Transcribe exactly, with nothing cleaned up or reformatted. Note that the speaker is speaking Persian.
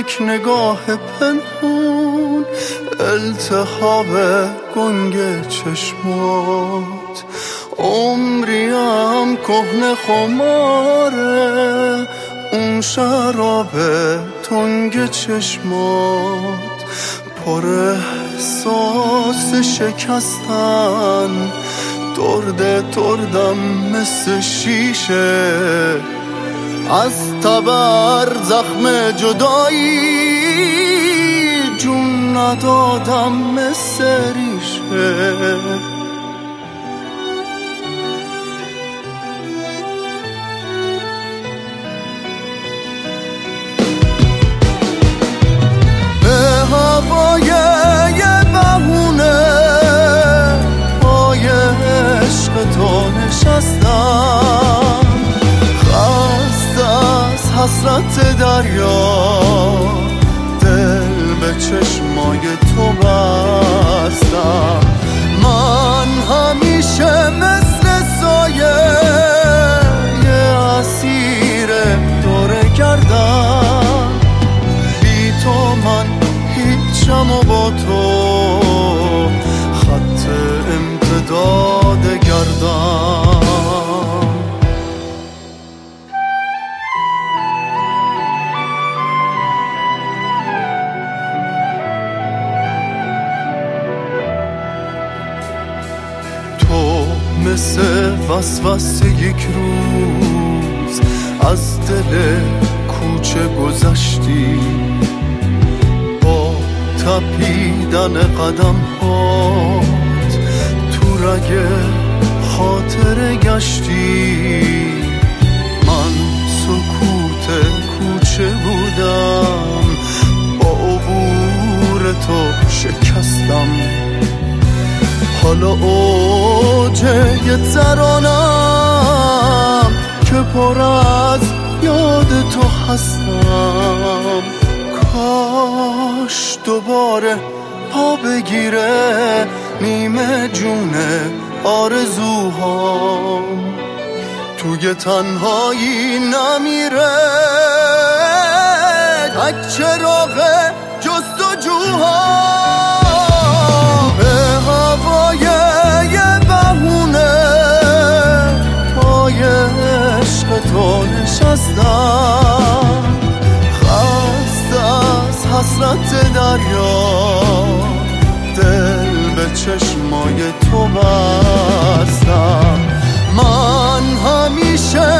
یک نگاه پنهون، التهاب گنگ چشمات. عمریم کهنه خماره، اون شراب تنگ چشمات. پر احساس شکستن، درده دردم مثل شیشه. از تبر زخم جدایی جون ندادم مثل ریشه. به هوای یه بهونه پای عشق تو نشستم. حسرت دریا دل به چشمای تو بستم. من همیشه مثل سایه یه اسیر دور گردم. بی تو من هیچم و با تو خط امتداد گردم. مثل وسوسه یک روز از دل کوچه گذشتی. با تپیدن قدم هات تو رگ خاطره گشتی. من سکوت کوچه بودم، با عبور تو شکستم. حالا اوج یه ترانم که پر از یاد تو هستم. کاش دوباره پا بگیره نیمه جون آرزوهام. توی تنهایی نمیره تک چراغ جستجوهام. تو نشستم خسته از حسرت دریا، دل به چشمای تو بستم. من همیشه